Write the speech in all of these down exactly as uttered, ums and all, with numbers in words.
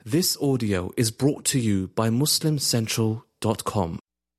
This audio is brought to you by Muslim Central dot com.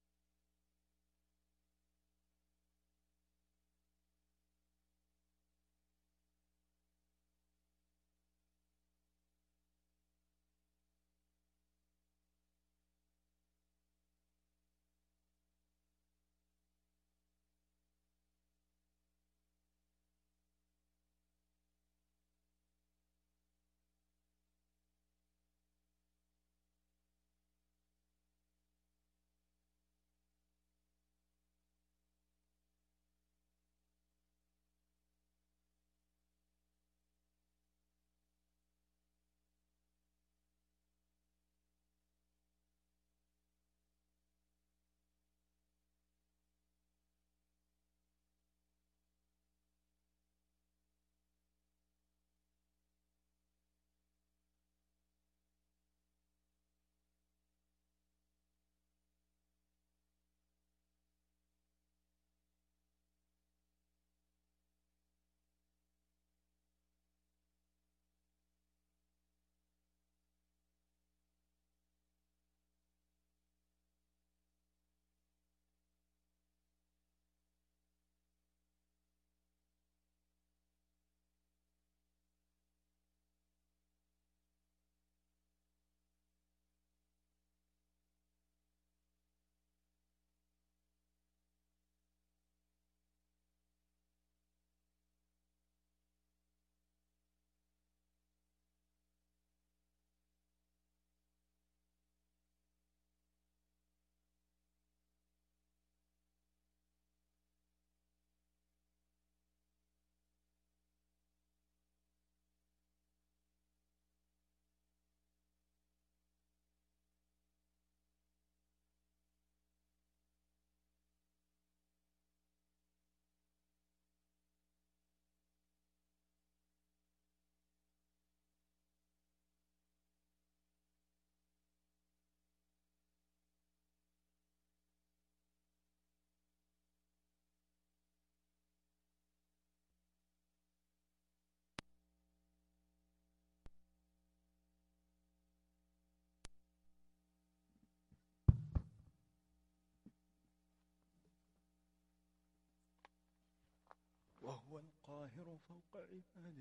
وهو القاهر فوق عباده.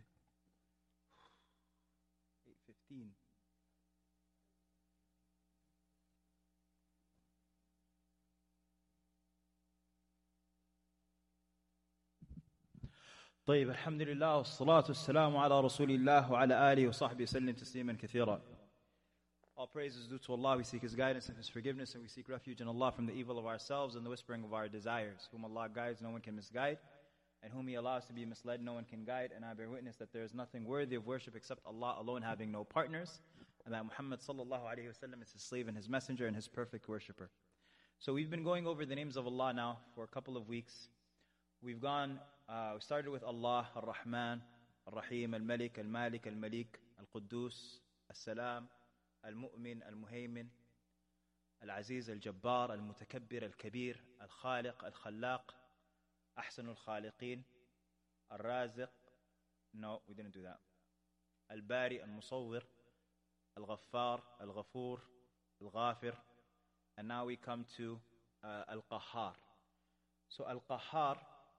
eight fifteen. طيب الحمد لله والصلاة والسلام على رسول الله وعلى آله وصحبه وسلم تسليما كثيرا. All praise is due to Allah. We seek His guidance and His forgiveness, and we seek refuge in Allah from the evil of ourselves and the whispering of our desires. Whom Allah guides, no one can misguide, and whom He allows to be misled, no one can guide. And I bear witness that there is nothing worthy of worship except Allah alone, having no partners, and that Muhammad sallallahu alaihi wasallam is His slave and His messenger and His perfect worshipper. So we've been going over the names of Allah now for a couple of weeks. We've gone, uh, we started with Allah, Ar-Rahman, Ar-Rahim, Al-Malik, Al-Malik, Al-Malik, Al-Quddus, Al-Salam, Al-Mu'min, Al-Muhaymin, Al-Aziz, Al-Jabbar, Al-Mutakabbir, Al-Kabir, Al-Khaliq, Al-Khallaq, Ahsan Al-Khaliqeen, Al-Raziq. No, we didn't do that. Al-Bari, Al-Musawwir, Al-Ghaffar, Al-Ghafoor, Al-Ghafir. And now we come to uh, Al-Qahhar. So Al-Qahhar,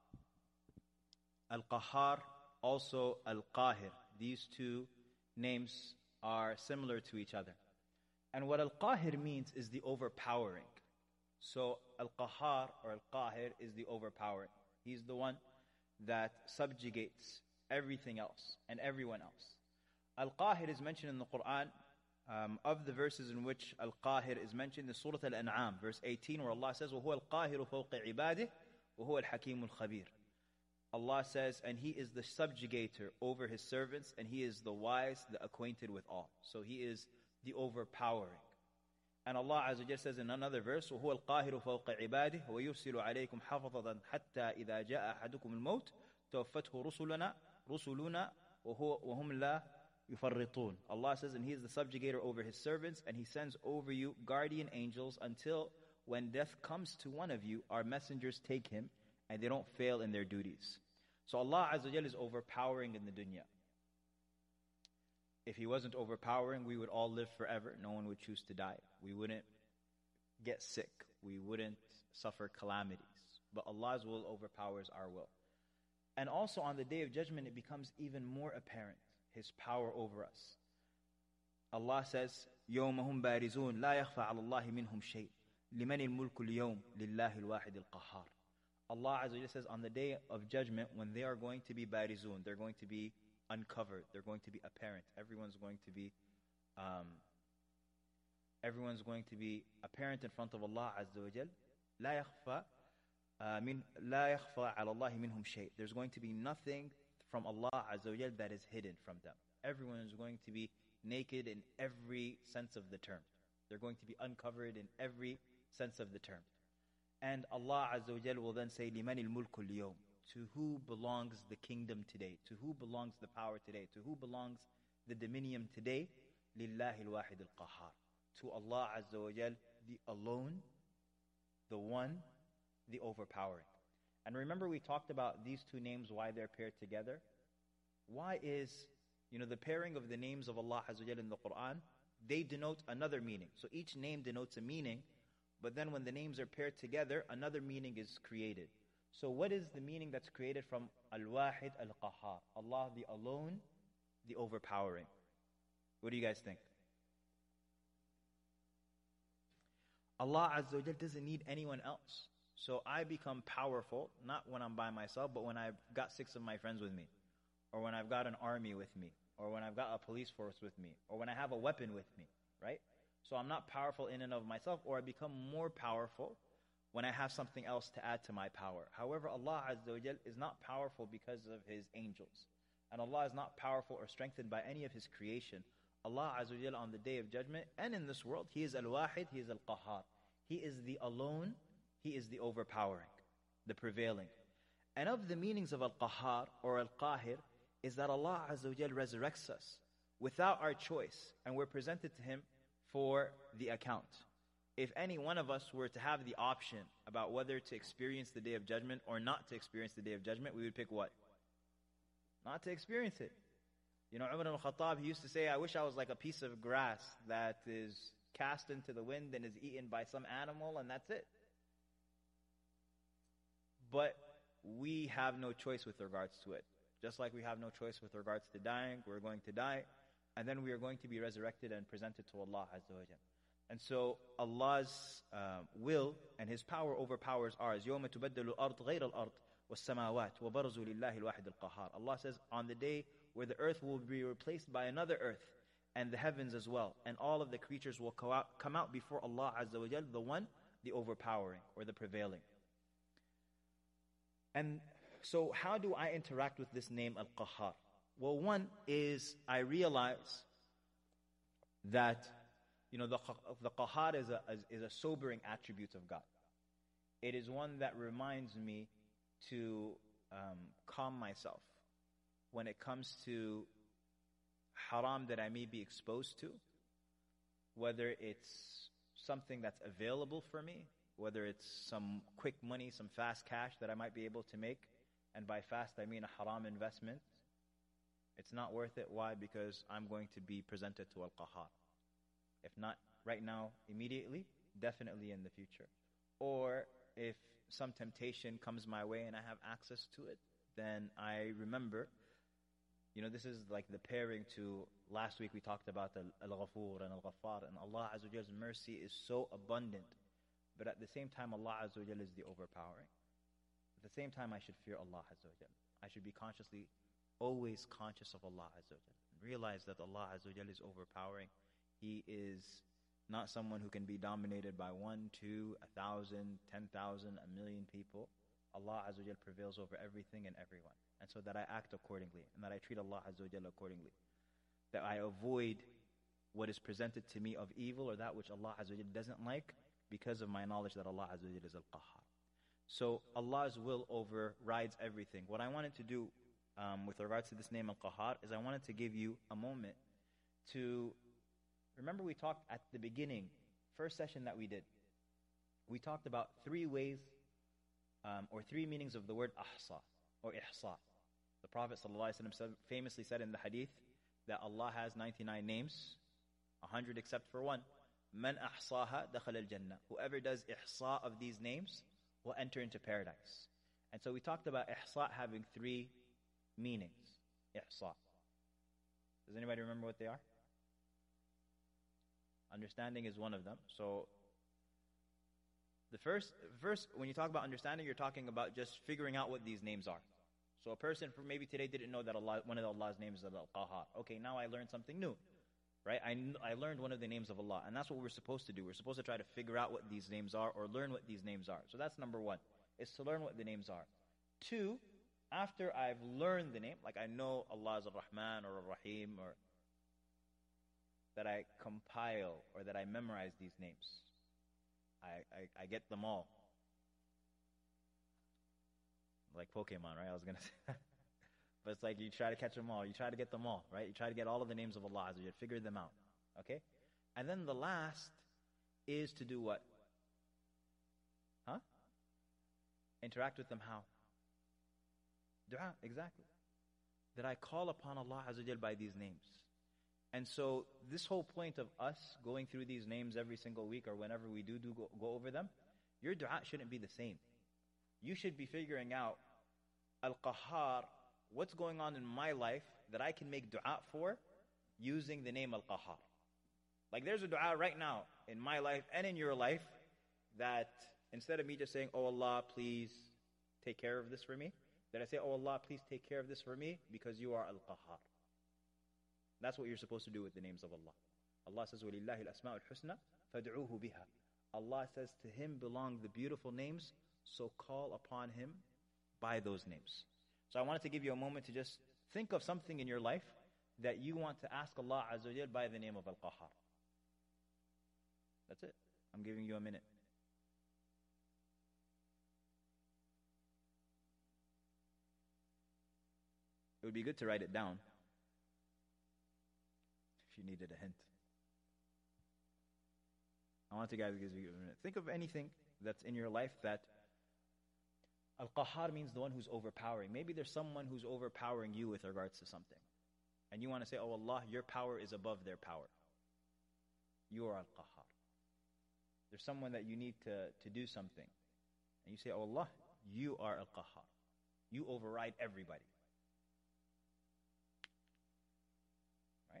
Al-Qahhar, also Al-Qahir. These two names are similar to each other. And what Al-Qahir means is the overpowering. So Al-Qahhar or Al-Qahir is the overpowering. He's the one that subjugates everything else and everyone else. Al-Qahir is mentioned in the Quran. Um, of the verses in which Al-Qahir is mentioned is Surah Al-An'am, verse eighteen, where Allah says, وَهُوَ الْقَاهِرُ فَوْقِ عِبَادِهِ وَهُوَ الْحَكِيمُ الْخَبِيرُ. Allah says, and He is the subjugator over His servants, and He is the wise, the acquainted with all. So He is the overpowering. And Allah Azza wa Jalla says in another verse, وَهُوَ الْقَاهِرُ فَوْقَ عِبَادِهِ وَيُرْسِلُ عَلَيْكُمْ حَفَظًا حَتَّى إِذَا جَاءَ أَحَدُكُمُ الْمَوْتِ تَوَفَّتْهُ رُسُلُنَا رُسُلُنَا وَهُمْ لَا يُفَرِّطُونَ. Allah says, and He is the subjugator over His servants, and He sends over you guardian angels until when death comes to one of you, our messengers take him, and they don't fail in their duties. So Allah Azza wa Jalla is overpowering in the dunya. if He wasn't overpowering, we would all live forever. No one would choose to die. We wouldn't get sick. We wouldn't suffer calamities. But Allah's will overpowers our will. And also on the Day of Judgment, it becomes even more apparent, His power over us. Allah says, يَوْمَ هُمْ بَارِزُونَ لَا يَخْفَى عَلَى اللَّهِ مِنْهُمْ شَيْءٍ لِمَنِ الْمُلْكُ الْيَوْمِ لِلَّهِ الْوَاحِدِ الْقَهَّارِ. Allah Azza wa Jalla says, on the Day of Judgment, when they are going to be barizun, they're going to be uncovered, they're going to be apparent. Everyone's going to be, um, everyone's going to be apparent in front of Allah Azza wa Jalla. لا يخفى uh, من لا يخفى على الله منهم شيء. There's going to be nothing from Allah Azza wa Jalla that is hidden from them. Everyone is going to be naked in every sense of the term. They're going to be uncovered in every sense of the term. And Allah Azza wa Jalla will then say, لِمَنِ الْمُلْكُ الْيَوْمِ. To who belongs the kingdom today? To who belongs the power today? To who belongs the dominion today? لِلَّهِ الْوَاحِدِ الْقَهَّارِ. To Allah Azza wa Jalla, the alone, the one, the overpowering. And remember we talked about these two names, why they're paired together? Why is, you know, the pairing of the names of Allah Azza wa Jalla in the Quran, they denote another meaning. So each name denotes a meaning, but then when the names are paired together, another meaning is created. So what is the meaning that's created from Al-Wahid Al-Qahhar? Allah the alone, the overpowering. What do you guys think? Allah Azza wa Jalla doesn't need anyone else. So I become powerful, not when I'm by myself, but when I've got six of my friends with me, or when I've got an army with me, or when I've got a police force with me, or when I have a weapon with me, right? So I'm not powerful in and of myself, or I become more powerful when I have something else to add to my power. However, Allah Azza wa Jal is not powerful because of His angels. And Allah is not powerful or strengthened by any of His creation. Allah Azza wa Jal on the Day of Judgment and in this world, He is Al-Wahid, He is Al-Qahhar. He is the alone, He is the overpowering, the prevailing. And of the meanings of Al-Qahhar or Al-Qahir is that Allah Azza wa Jal resurrects us without our choice, and we're presented to Him for the account. If any one of us were to have the option about whether to experience the Day of Judgment or not to experience the Day of Judgment, we would pick what? Not to experience it. You know, Umar al-Khattab, he used to say, I wish I was like a piece of grass that is cast into the wind and is eaten by some animal, and that's it. But we have no choice with regards to it. Just like we have no choice with regards to dying, we're going to die, and then we are going to be resurrected and presented to Allah Azza wa Jalla. And so Allah's uh, will and His power overpowers ours. يَوْمَ تُبَدَّلُ الْأَرْض غَيْرَ الْأَرْضِ وَالسَّمَاوَاتِ وَبَرَزُوا لِلَّهِ الْوَاحِدِ الْقَهَّارِ. Allah says, on the day where the earth will be replaced by another earth, and the heavens as well, and all of the creatures will come out, come out before Allah Azza wa Jalla, the one, the overpowering, or the prevailing. And so how do I interact with this name Al-Qahhar? Well, one is I realize that, you know, the, the Qahhar is a, is a sobering attribute of God. It is one that reminds me to um, calm myself when it comes to haram that I may be exposed to, whether it's something that's available for me, whether it's some quick money, some fast cash that I might be able to make, and by fast I mean a haram investment. It's not worth it. Why? Because I'm going to be presented to Al-Qahhar. If not right now, immediately, definitely in the future. Or if some temptation comes my way and I have access to it, then I remember, you know, this is like the pairing to, last week we talked about Al-Ghafur and Al-Ghaffar, and Allah Azza wa Jalla's mercy is so abundant, but at the same time Allah Azza wa Jalla is the overpowering. At the same time I should fear Allah Azza wa Jalla. I should be consciously, always conscious of Allah Azza wa Jalla. Realize that Allah Azza wa Jalla is overpowering. He is not someone who can be dominated by one, two, a thousand, ten thousand, a million people. Allah Azza wa Jalla prevails over everything and everyone. And so that I act accordingly, and that I treat Allah Azza wa Jalla accordingly. That I avoid what is presented to me of evil or that which Allah Azza wa Jalla doesn't like, because of my knowledge that Allah Azza wa Jalla is Al-Qahhar. So Allah's will overrides everything. What I wanted to do um, with regards to this name Al-Qahhar is I wanted to give you a moment to, remember we talked at the beginning, first session that we did, we talked about three ways um, or three meanings of the word ahsa or ihsa. The Prophet ﷺ famously said in the hadith that Allah has ninety-nine names, one hundred except for one. Man ahsaha dakhala al-jannah. Whoever does ihsa of these names will enter into paradise. And so we talked about ihsa having three meanings. Ihsa. Does anybody remember what they are? Understanding is one of them. So the first, first, when you talk about understanding, you're talking about just figuring out what these names are. So a person for maybe today didn't know that Allah, one of Allah's names is Al-Qahhar. Okay, now I learned something new. Right? I, I learned one of the names of Allah. And that's what we're supposed to do. We're supposed to try to figure out what these names are or learn what these names are. So that's number one, is to learn what the names are. Two, after I've learned the name, like I know Allah is Ar-Rahman or Ar-Rahim, or that I compile or that I memorize these names. I, I, I get them all. Like Pokemon, right? I was going to say that. But it's like you try to catch them all. You try to get them all, right? You try to get all of the names of Allah. You figure them out. Okay? And then the last is to do what? Huh? Interact with them how? Dua, exactly. That I call upon Allah Azza wa Jal by these names. And so this whole point of us going through these names every single week or whenever we do, do go, go over them, your dua shouldn't be the same. You should be figuring out, Al-Qahhar, what's going on in my life that I can make dua for using the name Al-Qahhar. Like there's a dua right now in my life and in your life that instead of me just saying, oh Allah, please take care of this for me, that I say, oh Allah, please take care of this for me because you are Al-Qahhar. That's what you're supposed to do with the names of Allah. Allah says, وَلِلَّهِ الْأَسْمَاءُ الْحُسْنَى فَادْعُوهُ بِهَا. Allah says, to Him belong the beautiful names, so call upon Him by those names. So I wanted to give you a moment to just think of something in your life that you want to ask Allah Azza wa Jal by the name of Al-Qahhar. That's it. I'm giving you a minute. It would be good to write it down if you needed a hint. I want to guys give you a minute. Think of anything that's in your life that Al-Qahhar means the one who's overpowering. Maybe there's someone who's overpowering you with regards to something. And you want to say, oh Allah, your power is above their power. You are Al-Qahhar. There's someone that you need to, to do something. And you say, oh Allah, you are Al-Qahhar. You override everybody. Right?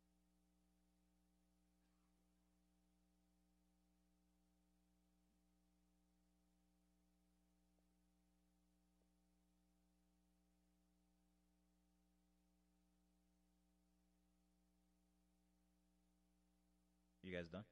You guys done?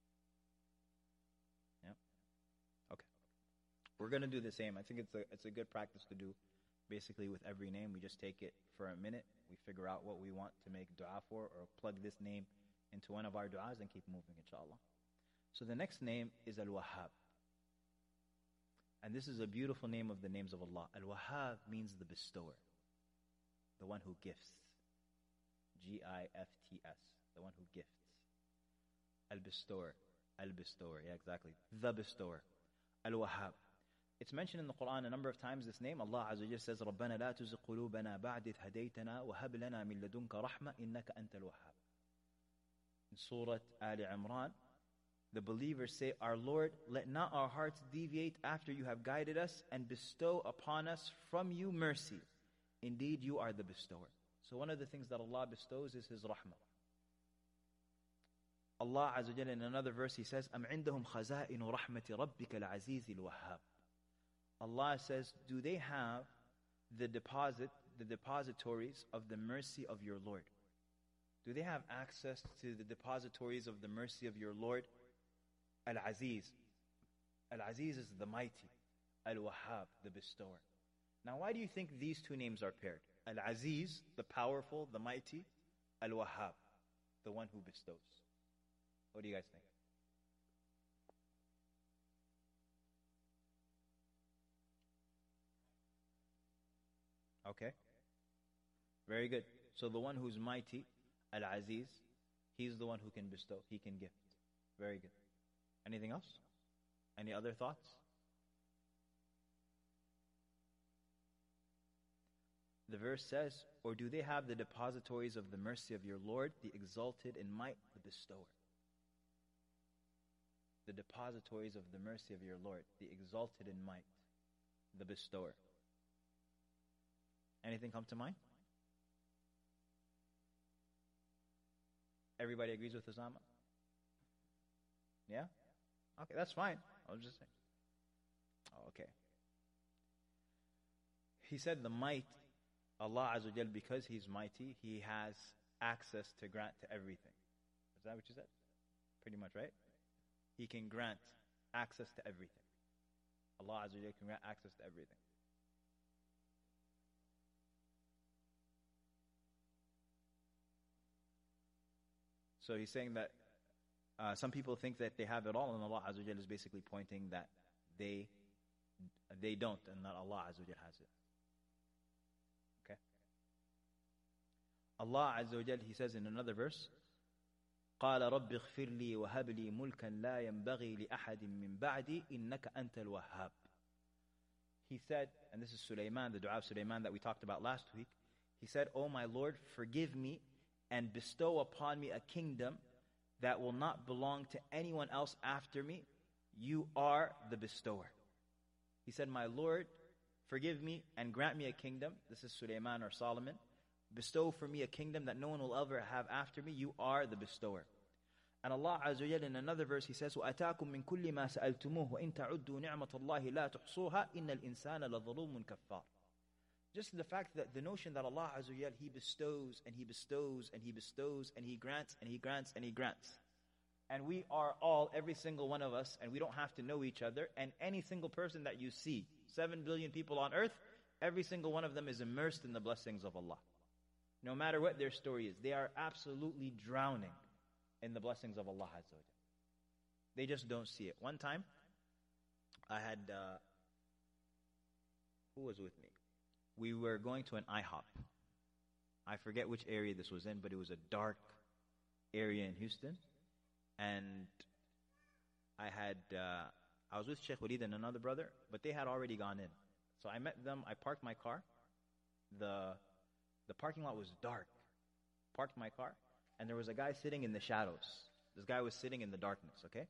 Yeah? Okay. We're going to do the same. I think it's a it's a good practice to do basically with every name. We just take it for a minute. We figure out what we want to make dua for or plug this name into one of our duas and keep moving, inshallah. So the next name is Al-Wahhab. And this is a beautiful name of the names of Allah. Al-Wahhab means the bestower. The one who gifts. G I F T S. The one who gifts. Al-Bestower. Al-Bestower. Yeah, exactly. The Bestower. Al-Wahhab. It's mentioned in the Quran a number of times, this name. Allah Azza wa Jalla says, رَبَّنَا لَا تُزِغْ قُلُوبَنَا بَعْدِ إِذْ هَدَيْتَنَا وَهَبْ لَنَا مِن لَدُنْكَ رَحْمَةً إِنَّكَ أَنْتَ الْوَهَّابُ. In Surah Ali Imran, the believers say, our Lord, let not our hearts deviate after you have guided us, and bestow upon us from you mercy. Indeed, you are the bestower. So one of the things that Allah bestows is His rahmah. Allah Azza wa Jalla in another verse, He says, أَمْ عِنْدَهُمْ خَزَائِنُ رَحْمَةِ رَبِّكَ الْعَزِيزِ الْوَهَّابِ. Allah says, do they have the deposit, the depositories of the mercy of your Lord? Do they have access to the depositories of the mercy of your Lord? Al-Aziz. Al-Aziz is the mighty. Al-Wahhab, the bestower. Now why do you think these two names are paired? Al-Aziz, the powerful, the mighty. Al-Wahhab, the one who bestows. What do you guys think? Okay. Very good. So the one who's mighty, Al-Aziz, He's the one who can bestow, He can gift. Very good. Anything else? Any other thoughts? the verse says, or do they have the depositories of the mercy of your Lord, the exalted in might, the bestower? The depositories of the mercy of your Lord, the exalted in might, the bestower. Anything come to mind? Everybody agrees with Osama? Yeah? Okay, that's fine. I was just saying. Oh, okay. He said the might, Allah Azza wa Jal, because He's mighty, He has access to grant to everything. Is that what you said? Pretty much, right? He can grant access to everything. Allah Azza wa Jal can grant access to everything. So he's saying that uh, some people think that they have it all, and Allah Azza wa Jal is basically pointing that they they don't, and that Allah Azza wa Jal has it. Okay. Allah Azza wa Jal, He says in another verse, قال رب اغفر لي وهب لي ملكا لا ينبغي لأحد من بعدي إنك أنت الوهاب. He said, and this is Sulaiman, the dua of Sulaiman that we talked about last week. He said, "O my Lord, forgive me and bestow upon me a kingdom that will not belong to anyone else after me. You are the bestower." He said, "My Lord, forgive me and grant me a kingdom." This is Sulaiman or Solomon. "Bestow for me a kingdom that no one will ever have after me. You are the bestower." And Allah Azza wa Jalla in another verse, He says, وَأَتَاكُم مِّن كُلِّ مَا سَأَلْتُمُوهُ وَإِن تَعُدُّوا نِعْمَةَ اللَّهِ لَا تُحْصُوهَا إِنَّ الْإِنسَانَ لَظَلُومٌ كَفَّارٌ. Just the fact that the notion that Allah Azza wa Jalla, He bestows and He bestows and He bestows and He grants and He grants and He grants. And we are all, every single one of us, and we don't have to know each other, and any single person that you see, seven billion people on earth, every single one of them is immersed in the blessings of Allah. No matter what their story is, they are absolutely drowning in the blessings of Allah Azza wa Jalla. They just don't see it. One time, I had, uh, who was with me? We were going to an IHOP. I forget which area this was in, but it was a dark area in Houston. And I had, uh, I was with Sheikh Walid and another brother, but they had already gone in. So I met them, I parked my car. The, the parking lot was dark. Parked my car, and there was a guy sitting in the shadows. This guy was sitting in the darkness, okay?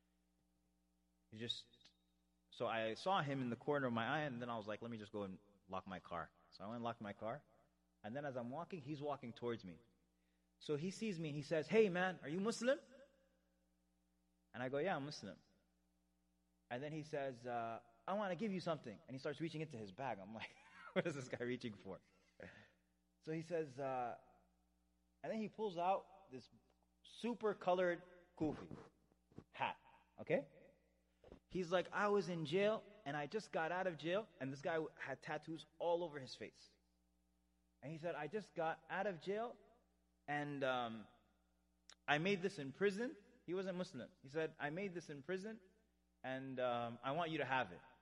He just, so I saw him in the corner of my eye, and then I was like, let me just go and lock my car. So I went and locked my car, and then as I'm walking, he's walking towards me. So he sees me, and he says, "Hey man, are you Muslim?" And I go, "Yeah, I'm Muslim." And then he says, uh, "I want to give you something." And he starts reaching into his bag. I'm like, what is this guy reaching for? So he says, uh, and then he pulls out this super colored kufi hat, okay? He's like, "I was in jail, and I just got out of jail," and this guy had tattoos all over his face. And he said, "I just got out of jail, and um, I made this in prison." He wasn't Muslim. He said, "I made this in prison, and um, I want you to have it."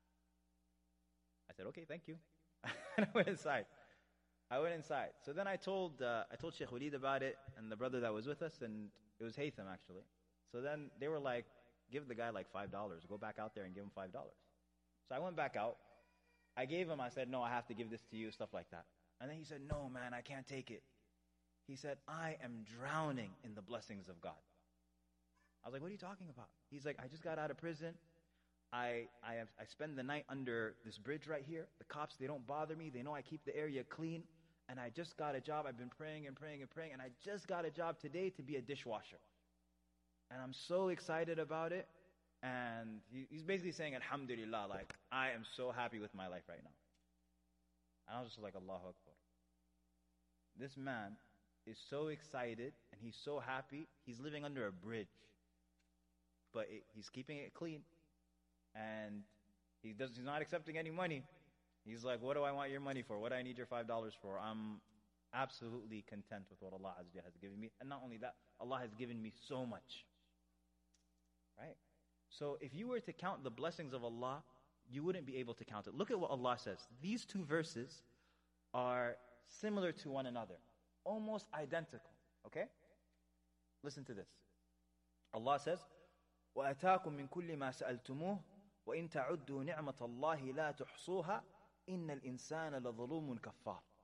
I said, "Okay, thank you." And I went inside. I went inside. So then I told uh, I told Sheikh Walid about it, and the brother that was with us, and it was Haytham actually. So then they were like, "Give the guy like five dollars. Go back out there and give him five dollars." So I went back out. I gave him, I said, "No, I have to give this to you," stuff like that. And then he said, "No, man, I can't take it." He said, "I am drowning in the blessings of God." I was like, "What are you talking about?" He's like, "I just got out of prison. I I, have, I spend the night under this bridge right here. The cops, they don't bother me. They know I keep the area clean. And I just got a job. I've been praying and praying and praying. And I just got a job today to be a dishwasher. And I'm so excited about it." And he, he's basically saying, "Alhamdulillah, like, I am so happy with my life right now." And I was just like, Allahu Akbar. This man is so excited and he's so happy. He's living under a bridge. But it, he's keeping it clean. And he does, he's not accepting any money. He's like, "What do I want your money for? What do I need your five dollars for? I'm absolutely content with what Allah has given me." And not only that, Allah has given me so much. Right? So if you were to count the blessings of Allah, you wouldn't be able to count it. Look at what Allah says. These two verses are similar to one another. Almost identical. Okay? Listen to this. Allah says, وَأَتَاكُم مِّن كُلِّ مَا سَأَلْتُمُوهُ وَإِن تَعُدُّوا نِعْمَةَ اللَّهِ لَا تُحْصُوهَا إِنَّ الْإِنسَانَ لَظَلُومٌ كَفَّارٌ.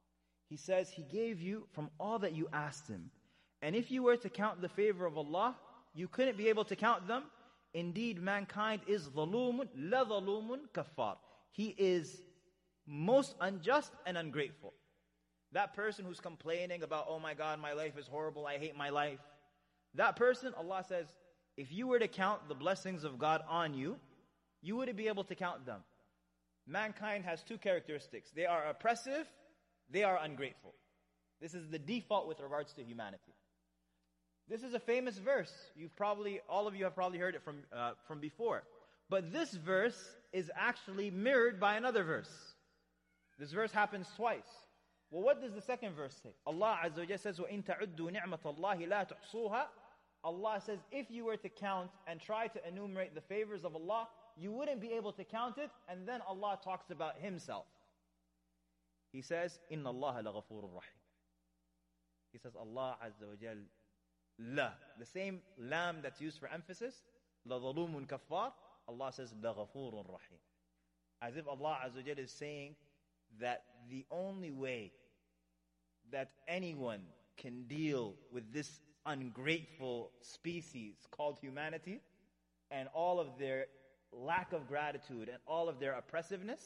He says He gave you from all that you asked Him. And if you were to count the favor of Allah, you couldn't be able to count them. Indeed, mankind is ظَلُومٌ لَظَلُومٌ كَفَّارٌ. He is most unjust and ungrateful. That person who's complaining about, oh my God, my life is horrible, I hate my life. That person, Allah says, if you were to count the blessings of God on you, you wouldn't be able to count them. Mankind has two characteristics. They are oppressive, they are ungrateful. This is the default with regards to humanity. This is a famous verse. You've probably, all of you have probably heard it from, uh, from before. But this verse is actually mirrored by another verse. This verse happens twice. Well, what does the second verse say? Allah Azza wa Jalla says, وَإِن تَعُدُّوا نِعْمَةَ اللَّهِ لَا تُحْصُوهَا. Allah says, if you were to count and try to enumerate the favors of Allah, you wouldn't be able to count it. And then Allah talks about Himself. He says, إِنَّ اللَّهَ لَغَفُورٌ رَحِيمٌ. He says, Allah Azza wa Jalla, La. The same lam that's used for emphasis, لَظَلُومٌ كَفَّارٌ. Allah says, لَغَفُورٌ رَحِيمٌ. As if Allah Azza wa Jalla is saying that the only way that anyone can deal with this ungrateful species called humanity and all of their lack of gratitude and all of their oppressiveness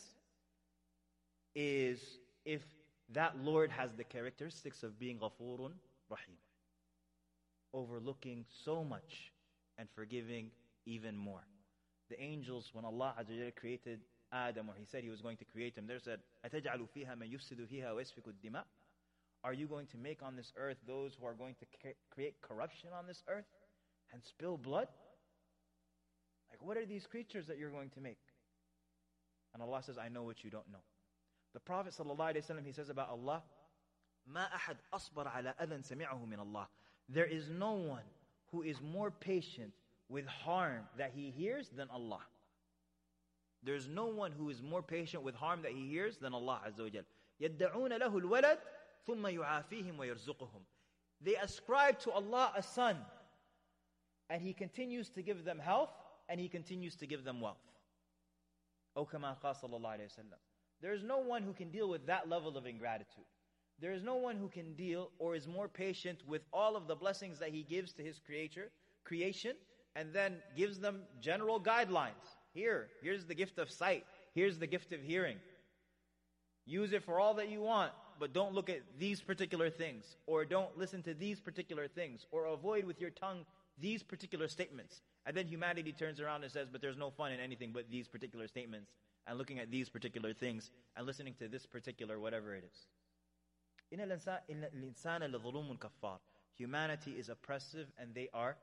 is if that Lord has the characteristics of being Ghafurun Rahim, overlooking so much and forgiving even more. The angels, when Allah Azza wa Jalla created Adam, or He said He was going to create him, they said, أَتَجْعَلُ فِيهَا مَنْ يُفْسِدُ فِيهَا وَيَسْفِكُ الدِّمَاءِ. Are you going to make on this earth those who are going to ca- create corruption on this earth and spill blood? Like, what are these creatures that you're going to make? And Allah says, I know what you don't know. The Prophet ﷺ, he says about Allah, مَا أَحَدْ أَصْبَرَ عَلَىٰ أَذًى سَمِعَهُ مِنَ اللَّهِ. There is no one who is more patient with harm that he hears than Allah. There's no one who is more patient with harm that he hears than Allah Azza wa Jal. يَدَّعُونَ لَهُ الْوَلَدِ ثُمَّ يُعَافِيهِمْ وَيَرْزُقُهُم. They ascribe to Allah a son, and He continues to give them health, and He continues to give them wealth. O kama qala sallallahu alayhi wa sallam. There is no one who can deal with that level of ingratitude. There is no one who can deal or is more patient with all of the blessings that He gives to His creator, creation, and then gives them general guidelines. Here, here's the gift of sight. Here's the gift of hearing. Use it for all that you want, but don't look at these particular things, or don't listen to these particular things, or avoid with your tongue these particular statements. And then humanity turns around and says, but there's no fun in anything but these particular statements, and looking at these particular things, and listening to this particular whatever it is. إِنَّ الْإِنسَانَ لَظُلُومٌ كَفَّارٌ. Humanity is oppressive, and they are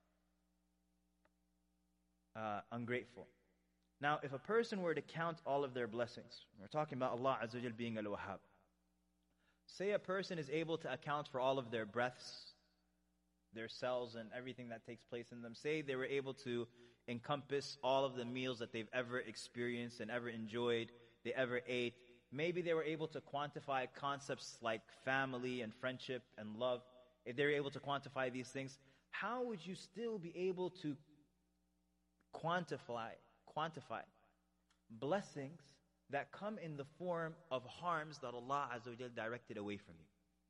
uh, ungrateful. Now, if a person were to count all of their blessings, we're talking about Allah Azza wa Jal being Al-Wahhab. Say a person is able to account for all of their breaths, their cells, and everything that takes place in them. Say they were able to encompass all of the meals that they've ever experienced and ever enjoyed, they ever ate. Maybe they were able to quantify concepts like family and friendship and love. If they were able to quantify these things, how would you still be able to quantify quantify blessings that come in the form of harms that Allah Azza wa Jal directed away from you?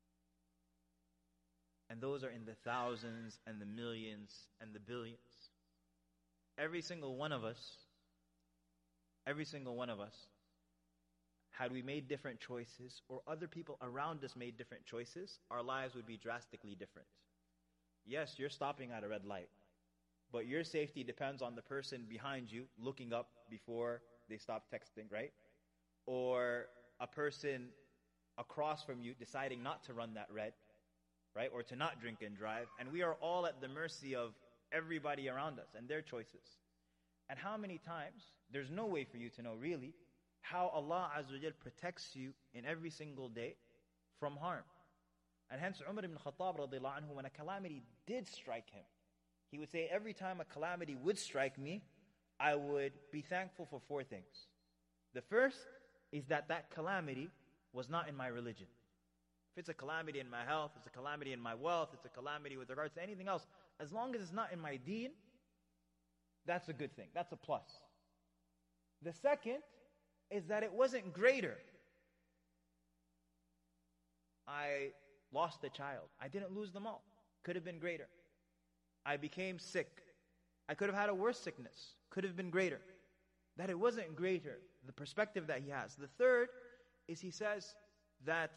And those are in the thousands and the millions and the billions. Every single one of us, every single one of us, had we made different choices, or other people around us made different choices, our lives would be drastically different. Yes, you're stopping at a red light, but your safety depends on the person behind you looking up before they stop texting, right? Or a person across from you deciding not to run that red, right? Or to not drink and drive. And we are all at the mercy of everybody around us and their choices. And how many times, there's no way for you to know really, how Allah Azza wa Jal protects you in every single day from harm. And hence Umar ibn Khattab radiallahu anhu, when a calamity did strike him, he would say, every time a calamity would strike me, I would be thankful for four things. The first is that that calamity was not in my religion. If it's a calamity in my health, it's a calamity in my wealth, it's a calamity with regards to anything else, as long as it's not in my deen, that's a good thing. That's a plus. The second is that it wasn't greater. I lost a child. I didn't lose them all. Could have been greater. I became sick. I could have had a worse sickness. Could have been greater. That it wasn't greater, the perspective that he has. The third is he says that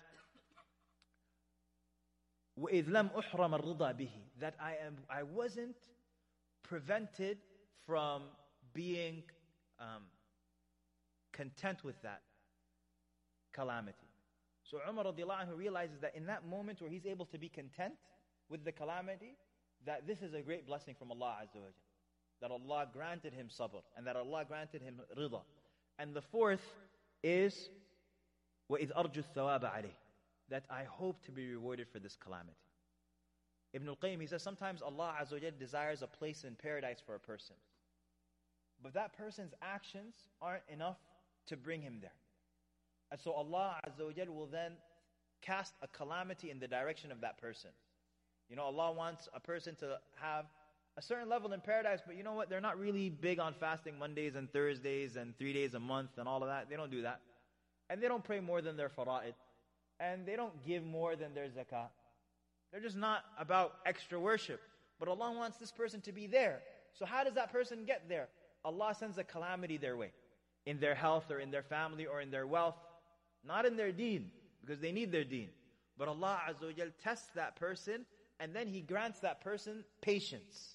وَإِذْ لَمْ أُحْرَمَ الرِّضَى بِهِ, that I am, I wasn't prevented from being um, content with that calamity. So Umar radiallahu anhu realizes that in that moment where he's able to be content with the calamity, that this is a great blessing from Allah Azza wa Jalla. That Allah granted him sabr, and that Allah granted him rida. And the fourth is وَإِذْ أَرْجُ الثَّوَابَ عَلَيْهِ, that I hope to be rewarded for this calamity. Ibn al-Qayyim, he says, sometimes Allah Azza wa Jalla desires a place in paradise for a person. But that person's actions aren't enough to bring him there. And so Allah Azza wa Jalla will then cast a calamity in the direction of that person. You know, Allah wants a person to have a certain level in paradise, but you know what? They're not really big on fasting Mondays and Thursdays and three days a month and all of that. They don't do that. And they don't pray more than their fara'id. And they don't give more than their zakah. They're just not about extra worship. But Allah wants this person to be there. So how does that person get there? Allah sends a calamity their way. In their health or in their family or in their wealth. Not in their deen, because they need their deen. But Allah Azza wa Jal tests that person, and then He grants that person patience.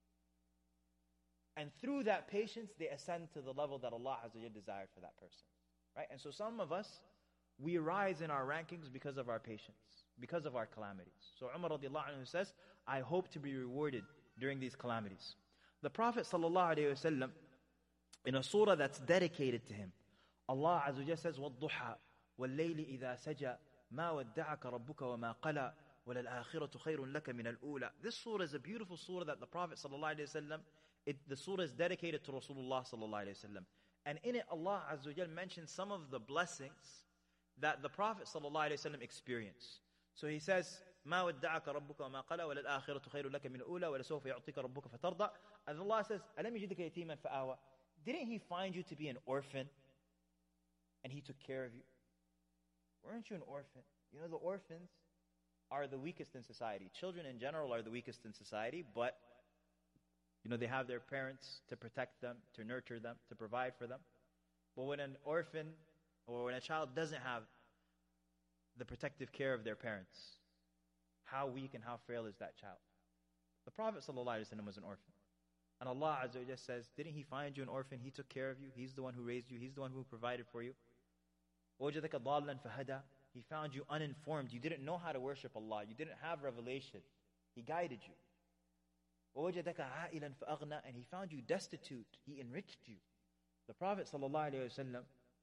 And through that patience, they ascend to the level that Allah Azza wa Jal desired for that person. Right? And so some of us, we rise in our rankings because of our patience, because of our calamities. So Umar radiallahu anhu says, I hope to be rewarded during these calamities. The Prophet sallallahu alayhi wa sallam, in a surah that's dedicated to him, Allah Azza wa Jalla says, وَالضُّحَى وَاللَّيْلِ إِذَا سَجَى مَا وَدَّعَكَ رَبُّكَ وَمَا قَلَى وَلَلْآخِرَةُ خَيْرٌ لَكَ مِنَ الْأُولَى. This surah is a beautiful surah that the Prophet sallallahu alayhi wa sallam, it, the surah is dedicated to Rasulullah sallallahu alayhi wa sallam. And in it, Allah Azza wa Jalla mentions some of the blessings that the Prophet sallallahu alayhi wa sallam experienced. So he says, مَا وَدَّعَكَ رَبُّكَ وَمَا قَلَى وَلَلْآخِرَةُ خَيْرٌ لَكَ مِنَ الْأُولَى وَلَسَوْفَ يُعْطِيكَ رَبُّكَ فَتَرْضَى. And Allah says, أَلَمْ يَجِدْكَ يَتِيمًا فَآوَى. Didn't He find you to be an orphan? And He took care of you? Weren't you an orphan? You know, the orphans are the weakest in society. Children in general are the weakest in society, but, you know, they have their parents to protect them, to nurture them, to provide for them. But when an orphan, or when a child doesn't have the protective care of their parents, how weak and how frail is that child? The Prophet ﷺ was an orphan. And Allah Azza wa Jalla says, didn't He find you an orphan? He took care of you. He's the one who raised you. He's the one who provided for you. وَوَجَدَكَ ضَالًّا فَهَدَى. He found you uninformed. You didn't know how to worship Allah. You didn't have revelation. He guided you. وَوَجَدَكَ عَائِلًا فَأَغْنَى. And He found you destitute. He enriched you. The Prophet ﷺ,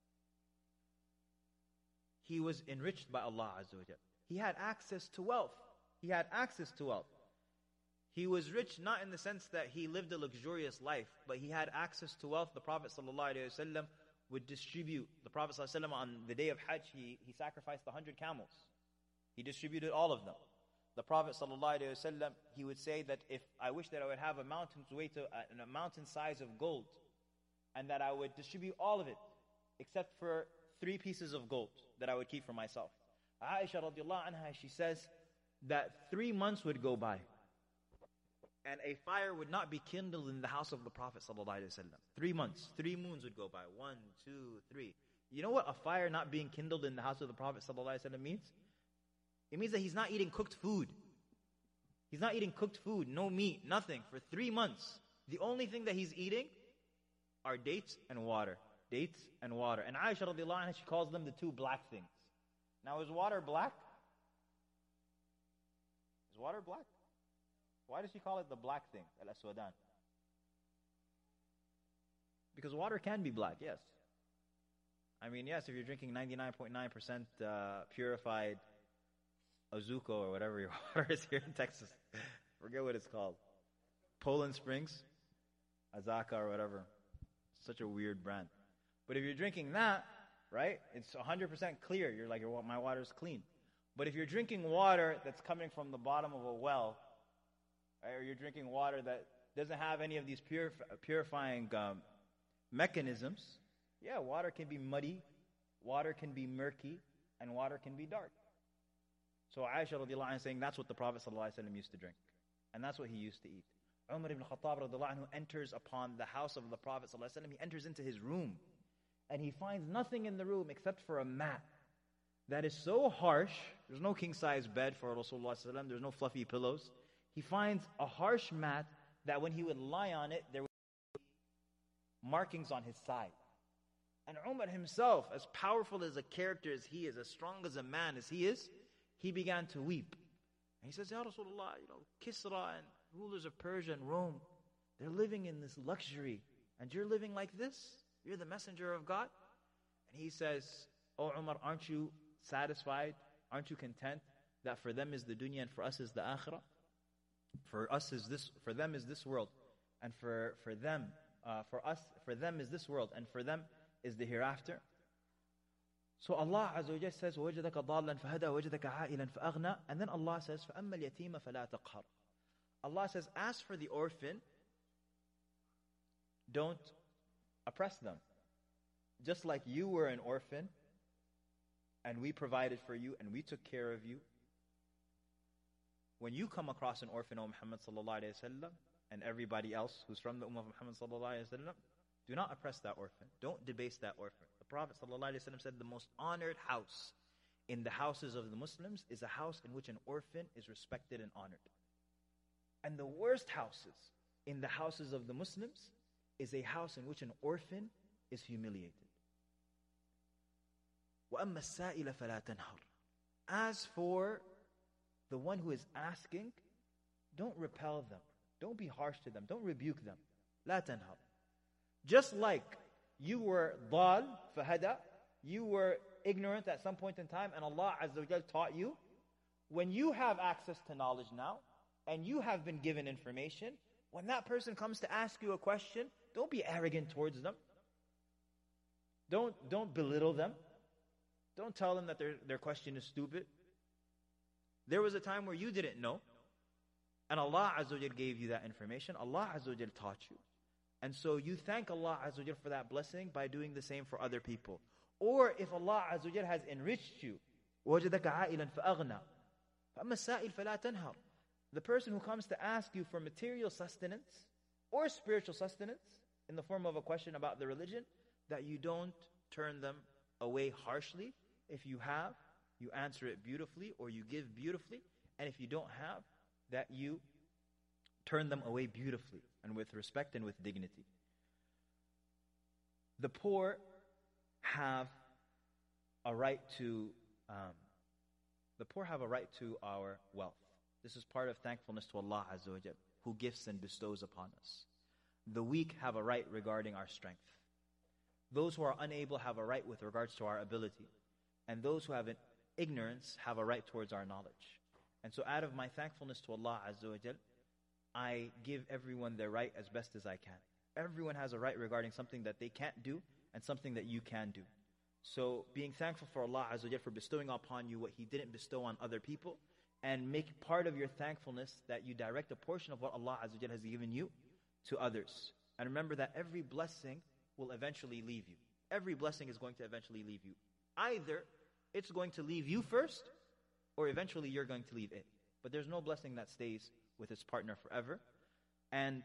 he was enriched by Allah Azza wa Jalla. He had access to wealth. He had access to wealth. He was rich not in the sense that he lived a luxurious life, but he had access to wealth. The Prophet ﷺ would distribute. The Prophet ﷺ on the day of Hajj, he, he sacrificed a hundred camels. He distributed all of them. The Prophet ﷺ, he would say that if I wish that I would have a mountain's weight, of, uh, a mountain size of gold, and that I would distribute all of it, except for three pieces of gold that I would keep for myself. Aisha radiallahu anha, she says that three months would go by, and a fire would not be kindled in the house of the Prophet sallallahu alaihi wasallam. Three months, three moons would go by. One, two, three. You know what a fire not being kindled in the house of the Prophet sallallahu alaihi wasallam means? It means that he's not eating cooked food. He's not eating cooked food, no meat, nothing, for three months. The only thing that he's eating are dates and water. Dates and water. And Aisha radiallahu anha, she calls them the two black things. Now, is water black? Is water black? Why does she call it the black thing, al-aswadan? Because water can be black, yes. I mean, yes, if you're drinking ninety-nine point nine percent uh, purified Azuko or whatever your water is here in Texas. Forget what it's called. Poland Springs, Azaka or whatever. Such a weird brand. But if you're drinking that, right, it's one hundred percent clear. You're like, my water's clean. But if you're drinking water that's coming from the bottom of a well, right, or you're drinking water that doesn't have any of these purif- purifying um, mechanisms, yeah, water can be muddy, water can be murky, and water can be dark. So Aisha radiallahu anha is saying that's what the Prophet sallallahu alaihi wasallam used to drink. And that's what he used to eat. Umar ibn Khattab radiallahu anhu enters upon the house of the Prophet sallallahu alaihi wasallam. He enters into his room. And he finds nothing in the room except for a mat that is so harsh. There's no king-size bed for Rasulullah sallallahu alaihi wasallam. There's no fluffy pillows. He finds a harsh mat that when he would lie on it, there would be markings on his side. And Umar himself, as powerful as a character as he is, as strong as a man as he is, he began to weep. And he says, Ya Rasulullah, you know, Kisra and rulers of Persia and Rome, they're living in this luxury. And you're living like this? You're the messenger of God? And he says, Oh Umar, aren't you satisfied? Aren't you content that for them is the dunya and for us is the akhirah? For us is this, for them is this world. And for, for them, uh, for us, for them is this world. And for them is the hereafter. So Allah Azza wa Jalla says, وَوَجَدَكَ ضَالًّا فَهَدَى وَوَجَدَكَ عَائِلًا فَأَغْنَى. And then Allah says, فَأَمَّا الْيَتِيمَ فَلَا تَقْهَرْ. Allah says, as for the orphan, don't oppress them. Just like you were an orphan, and we provided for you, and we took care of you. When you come across an orphan, O Muhammad sallallahu alayhi wa sallam, and everybody else who's from the ummah of Muhammad sallallahu alayhi wa sallam, do not oppress that orphan. Don't debase that orphan. The Prophet ﷺ said the most honored house in the houses of the Muslims is a house in which an orphan is respected and honored. And the worst houses in the houses of the Muslims is a house in which an orphan is humiliated. وَأَمَّا السَّائِلَ فَلَا تَنْهَرْ. As for the one who is asking, don't repel them. Don't be harsh to them. Don't rebuke them. لَا تَنْهَرْ. Just like you were dal, fahada, you were ignorant at some point in time, and Allah Azza wa Jal taught you. When you have access to knowledge now, and you have been given information, when that person comes to ask you a question, don't be arrogant towards them. Don't, don't belittle them. Don't tell them that their, their question is stupid. There was a time where you didn't know, and Allah Azza wa Jal gave you that information. Allah Azza wa Jal taught you. And so you thank Allah Azza wa Jal for that blessing by doing the same for other people. Or if Allah Azza wa Jal has enriched you, وَجَدَكَ عَائِلًا فَأَغْنَى فَأَمَّا السَّائِلْ فَلَا تَنْهَرْ. The person who comes to ask you for material sustenance or spiritual sustenance in the form of a question about the religion, that you don't turn them away harshly. If you have, you answer it beautifully or you give beautifully. And if you don't have, that you turn them away beautifully and with respect and with dignity. The poor have a right to um, the poor have a right to our wealth. This is part of thankfulness to Allah Azza wa Jal, who gifts and bestows upon us. The weak have a right regarding our strength. Those who are unable have a right with regards to our ability. And those who have an ignorance have a right towards our knowledge. And so out of my thankfulness to Allah Azza wa Jal, I give everyone their right as best as I can. Everyone has a right regarding something that they can't do and something that you can do. So being thankful for Allah Azza wa Jal for bestowing upon you what He didn't bestow on other people, and make part of your thankfulness that you direct a portion of what Allah Azza wa Jal has given you to others. And remember that every blessing will eventually leave you. Every blessing is going to eventually leave you. Either it's going to leave you first, or eventually you're going to leave it. But there's no blessing that stays with its partner forever. And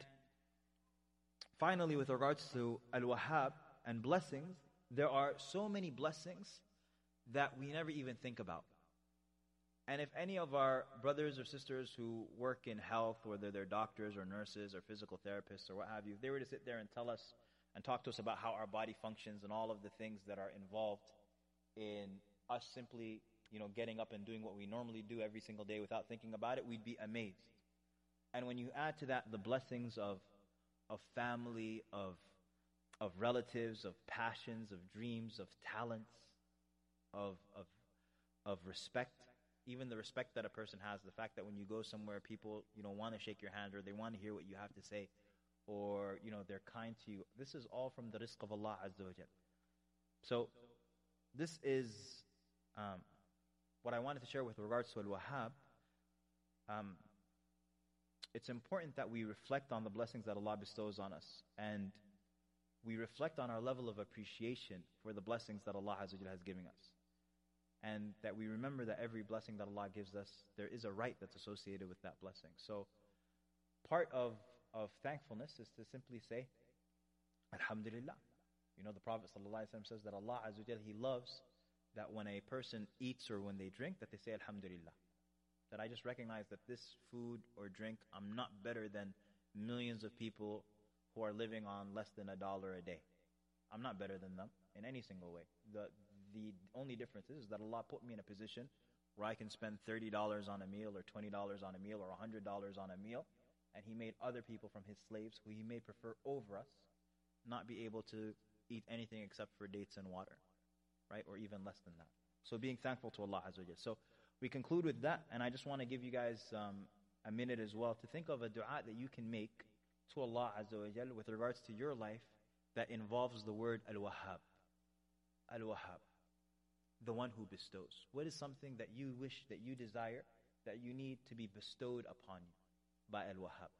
finally, with regards to Al-Wahhab and blessings, there are so many blessings that we never even think about. And if any of our brothers or sisters who work in health, whether they're doctors or nurses or physical therapists or what have you, if they were to sit there and tell us and talk to us about how our body functions and all of the things that are involved in us simply, you know, getting up and doing what we normally do every single day without thinking about it, we'd be amazed. And when you add to that the blessings of of family, of of relatives, of passions, of dreams, of talents, of of of respect, even the respect that a person has, the fact that when you go somewhere, people, you know, want to shake your hand or they want to hear what you have to say, or, you know, they're kind to you. This is all from the rizq of Allah Azza wa Jal. So, this is um, what I wanted to share with regards to Al-Wahhab. Um, it's important that we reflect on the blessings that Allah bestows on us, and we reflect on our level of appreciation for the blessings that Allah Azza wa Jal has given us. and that we remember that every blessing that Allah gives us, there is a right that's associated with that blessing. So part of, of thankfulness is to simply say, Alhamdulillah. You know, the Prophet ﷺ says that Allah Azza wa Jal, He loves that when a person eats or when they drink, that they say Alhamdulillah. That I just recognize that this food or drink, I'm not better than millions of people who are living on less than a dollar a day. I'm not better than them in any single way. The the only difference is that Allah put me in a position where I can spend thirty dollars on a meal or twenty dollars on a meal or one hundred dollars on a meal, and He made other people from His slaves who He may prefer over us not be able to eat anything except for dates and water, right? Or even less than that. So being thankful to Allah Azza wa Jal. So we conclude with that, and I just want to give you guys um, a minute as well to think of a dua that you can make to Allah Azza wa Jal with regards to your life that involves the word Al-Wahhab. Al-Wahhab. The one who bestows. What is something that you wish, that you desire, that you need to be bestowed upon you by Al-Wahhab?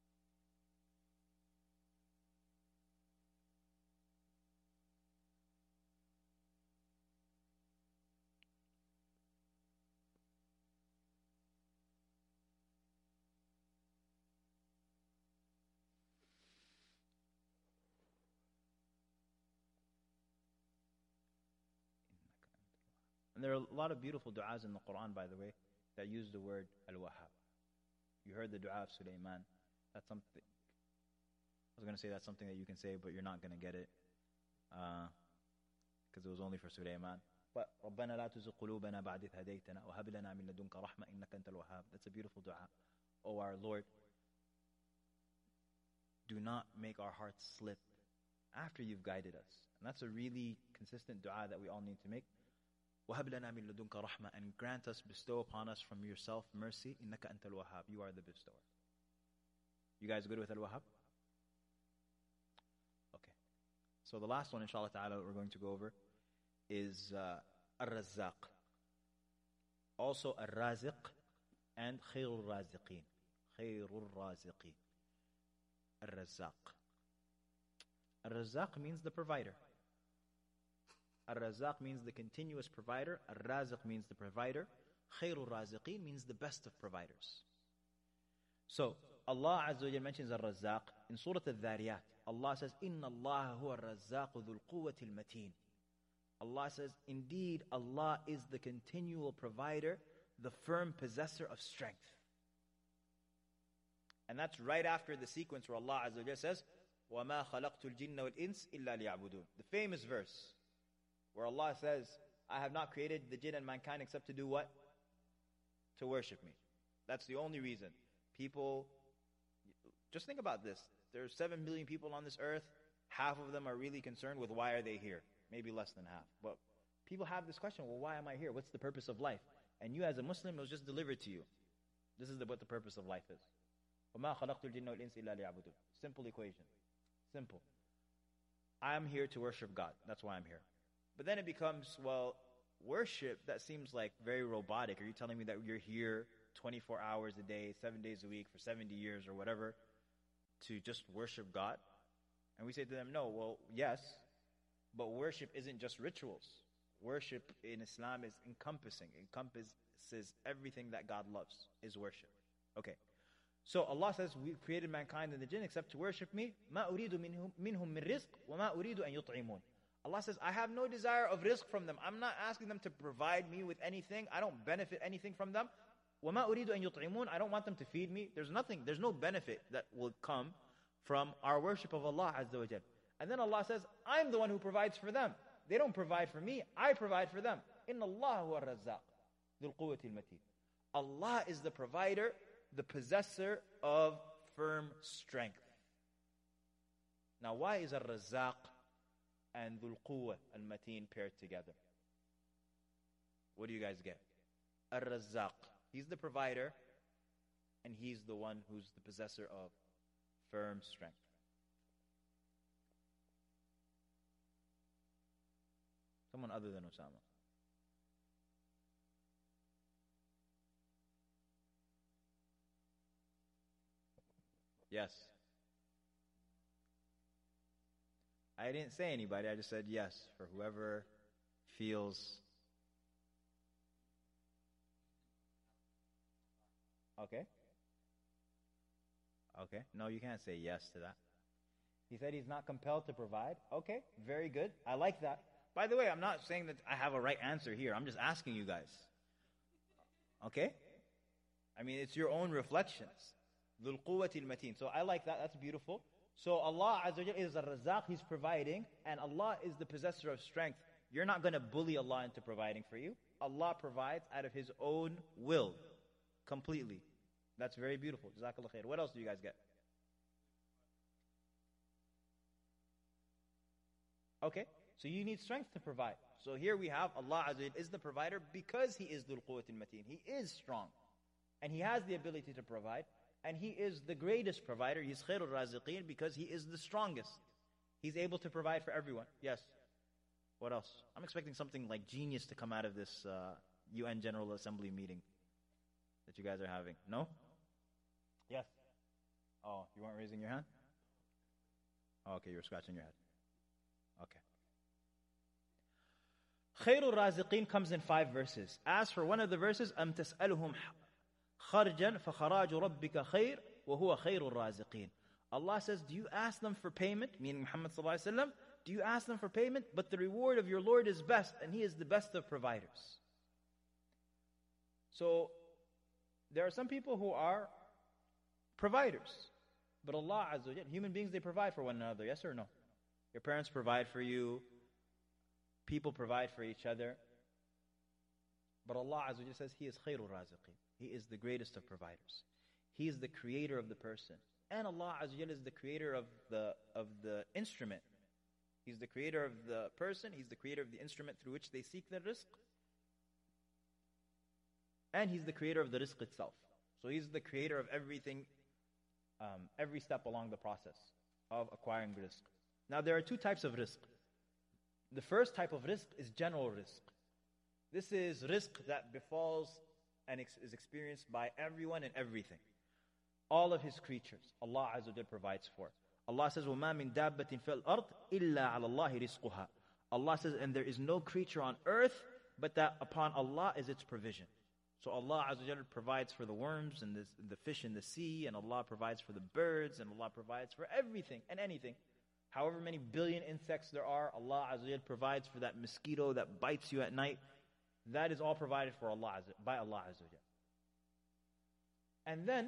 And there are a lot of beautiful du'as in the Quran, by the way, that use the word Al-Wahhab. You heard the du'a of Sulaiman. That's something, I was going to say that's something that you can say, but you're not going to get it, because uh, it was only for Sulaiman. But رَبَّنَا لَا تُزِغْ قُلُوبَنَا بَعْدَ إِذْ هَدَيْتَنَا وَهَبْ لَنَا مِن لَدُنْكَ رَحْمَةً إِنَّكَ أَنْتَ الْوَهَّابُ. That's a beautiful du'a. Oh our Lord, do not make our hearts slip after you've guided us. And that's a really consistent du'a that we all need to make. وَهَبْ لَنَا مِن لَدُنْكَ رَحْمَةً, and grant us, bestow upon us from yourself mercy. إِنَّكَ أَنْتَ الْوَهَّابُ, you are the bestower. You guys good with Al-Wahhab? Okay. So the last one, inshallah ta'ala, that we're going to go over is uh, Ar-Razzaq. Also Ar-Raziq and Khayrul Raziqeen. Khayrul Raziqeen. Ar-Razzaq. Ar-Razzaq means the provider. Ar-Razzaq means the continuous provider. Ar-Raziq means the provider. Khayrul Raziqeen means the best of providers. So, Allah Azza wa Jal mentions Ar-Razzaq in Surah Al-Dhariyat. Allah says, Inna Allah huwa Ar-Razzaqu dhul quwwati al-mateen. Allah says, indeed, Allah is the continual provider, the firm possessor of strength. And that's right after the sequence where Allah Azza wa Jal says, وَمَا خَلَقْتُ الْجِنَّ وَالْإِنسِ إِلَّا لِيَعْبُدُونَ. The famous verse where Allah says, I have not created the jinn and mankind except to do what? To worship me. That's the only reason. People, just think about this. There are seven billion people on this earth. Half of them are really concerned with why are they here? Maybe less than half. But people have this question, well, why am I here? What's the purpose of life? And you as a Muslim, it was just delivered to you. This is the, what the purpose of life is. وَمَا خَلَقْتُ الْجِنَّ وَالْإِنسِ إِلَّا لِيَعْبُدُونَ. Simple equation. Simple. I am here to worship God. That's why I'm here. But then it becomes, well, worship, that seems like very robotic. Are you telling me that you're here twenty-four hours a day, seven days a week, for seventy years or whatever, to just worship God? And we say to them, no, well, yes, but worship isn't just rituals. Worship in Islam is encompassing. It encompasses everything that God loves, is worship. Okay. So Allah says, we created mankind and the jinn except to worship me. مَا أُرِيدُ مِنْهُمْ مِنْ رِزْقٍ وَمَا أُرِيدُ أَنْ يُطْعِمُونَ. Allah says, I have no desire of rizq from them. I'm not asking them to provide me with anything. I don't benefit anything from them. وَمَا أُرِيدُ أَن يُطْعِمُونَ. I don't want them to feed me. There's nothing, there's no benefit that will come from our worship of Allah Azza wa Jal. And then Allah says, I'm the one who provides for them. They don't provide for me. I provide for them. إِنَّ اللَّهَ هُوَ الرَّزَّاقُ ذُو الْقُوَّةِ الْمَتِينَ. Allah is the provider, the possessor of firm strength. Now why is Ar-Razzaq and Dhul Quwwah al-Mateen paired together? What do you guys get? Ar-Razzaq, he's the provider, and he's the one who's the possessor of firm strength. Someone other than Osama. Yes. I didn't say anybody, I just said yes for whoever feels Okay. Okay. No, you can't say yes to that. He said he's not compelled to provide. Okay, very good. I like that. By the way, I'm not saying that I have a right answer here. I'm just asking you guys. Okay? I mean, it's your own reflections. ذُو الْقُوَّةِ الْمَتِينَ. So I like that. That's beautiful. So Allah Azza wa Jal is a razaq. He's providing. And Allah is the possessor of strength. You're not going to bully Allah into providing for you. Allah provides out of His own will. Completely. That's very beautiful. Jazakallah khair. What else do you guys get? Okay. So you need strength to provide. So here we have Allah Azza wa Jal is the provider because He is Dhul Quwwatil Mateen. He is strong. And He has the ability to provide. And He is the greatest provider. He's Khairul Raziqeen because He is the strongest. He's able to provide for everyone. Yes. What else? I'm expecting something like genius to come out of this uh, U N General Assembly meeting that you guys are having. No? Yes. Oh, you weren't raising your hand? Oh, okay, you were scratching your head. Okay. Khairul Raziqeen comes in five verses. As for one of the verses, أَمْ تَسْأَلُهُمْ خَرْجًا فَخَرَاجُ رَبِّكَ خَيْرٌ وَهُوَ خَيْرُ الرَّازِقِينَ. Allah says, do you ask them for payment? Meaning Muhammad sallallahu alaihi wasallam, do you ask them for payment? But the reward of your Lord is best, and He is the best of providers. So, there are some people who are providers. But Allah Azza wa Jal, human beings, they provide for one another, yes or no? Your parents provide for you. People provide for each other. But Allah Azza wa Jal says He is Khairul Raziqeen. He is the greatest of providers. He is the creator of the person. And Allah Azza wa Jal is the creator of the, of the instrument. He's the creator of the person. He's the creator of the instrument through which they seek their rizq. And He's the creator of the rizq itself. So He's the creator of everything, um, every step along the process of acquiring rizq. Now there are two types of rizq. The first type of rizq is general rizq. This is rizq that befalls and ex- is experienced by everyone and everything. All of His creatures, Allah Azza wa Jal provides for. Allah says, وَمَا مِن دَابَّةٍ فِي الْأَرْضِ إِلَّا عَلَى اللَّهِ رِزْقُهَا. Allah says, and there is no creature on earth, but that upon Allah is its provision. So Allah Azza wa Jal provides for the worms and the, the fish in the sea, and Allah provides for the birds, and Allah provides for everything and anything. However many billion insects there are, Allah Azza wa Jal provides for that mosquito that bites you at night. That is all provided for Allah by Allah Azza wa Jal. And then,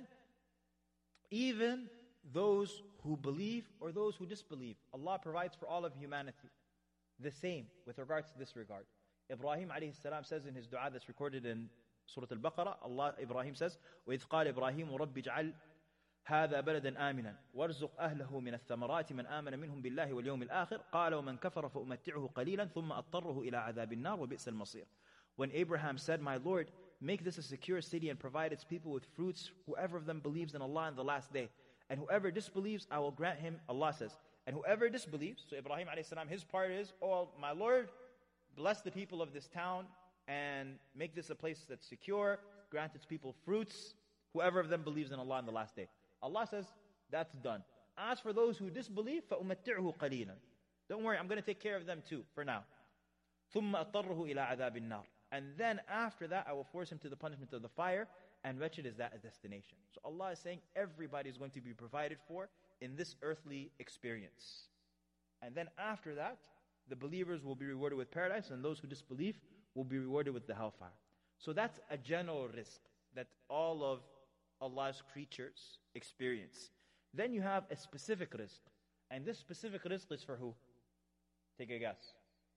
even those who believe or those who disbelieve, Allah provides for all of humanity the same with regards to this regard. Ibrahim alayhi salam says in his dua that's recorded in Surah Al-Baqarah, Allah, Ibrahim says, وَإِذْ قَالَ إِبْرَاهِيمُ رَبِّ اجْعَلْ هذا بلدا آمنا وارزق أهله من الثمرات من آمن منهم بالله واليوم الآخر قال ومن كفر فأمتعه قليلا ثم أضطره إلى عذاب النار وبئس المصير. When Abraham said, my Lord, make this a secure city and provide its people with fruits, whoever of them believes in Allah in the last day. And whoever disbelieves, I will grant him, Allah says. And whoever disbelieves, so Ibrahim alayhi salam, his part is, oh my Lord, bless the people of this town and make this a place that's secure, grant its people fruits, whoever of them believes in Allah in the last day. Allah says, that's done. As for those who disbelieve, فَأُمَتِّعْهُ قَلِيلًا. Don't worry, I'm going to take care of them too, for now. ثُمَّ أَضْطَرُّهُ إِلَىٰ عَذَابِ النَّارِ. And then after that, I will force him to the punishment of the fire, and wretched is that a destination. So Allah is saying everybody is going to be provided for in this earthly experience. And then after that, the believers will be rewarded with paradise, and those who disbelieve will be rewarded with the hellfire. So that's a general rizq that all of Allah's creatures experience. Then you have a specific rizq. And this specific rizq is for who? Take a guess.